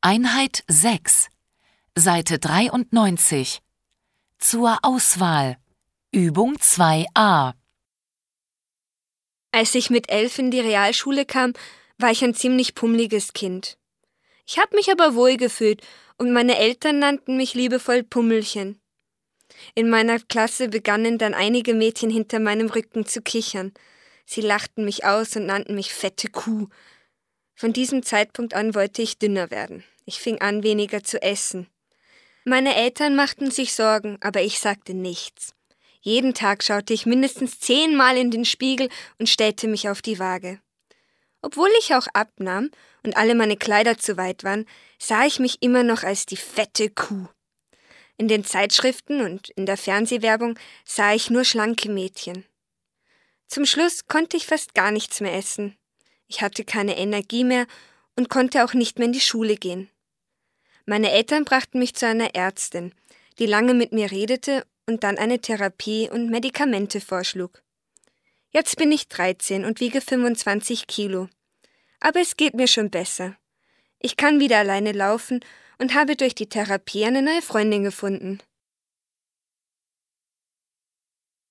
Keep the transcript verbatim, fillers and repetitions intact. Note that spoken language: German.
Einheit sechs, Seite dreiundneunzig. Zur Auswahl. Übung zwei a. Als ich mit elf in die Realschule kam, war ich ein ziemlich pummeliges Kind. Ich habe mich aber wohl gefühlt und meine Eltern nannten mich liebevoll Pummelchen. In meiner Klasse begannen dann einige Mädchen hinter meinem Rücken zu kichern. Sie lachten mich aus und nannten mich fette Kuh. Von diesem Zeitpunkt an wollte ich dünner werden. Ich fing an, weniger zu essen. Meine Eltern machten sich Sorgen, aber ich sagte nichts. Jeden Tag schaute ich mindestens zehnmal in den Spiegel und stellte mich auf die Waage. Obwohl ich auch abnahm und alle meine Kleider zu weit waren, sah ich mich immer noch als die fette Kuh. In den Zeitschriften und in der Fernsehwerbung sah ich nur schlanke Mädchen. Zum Schluss konnte ich fast gar nichts mehr essen. Ich hatte keine Energie mehr und konnte auch nicht mehr in die Schule gehen. Meine Eltern brachten mich zu einer Ärztin, die lange mit mir redete und dann eine Therapie und Medikamente vorschlug. Jetzt bin ich dreizehn und wiege fünfundzwanzig Kilo. Aber es geht mir schon besser. Ich kann wieder alleine laufen und habe durch die Therapie eine neue Freundin gefunden.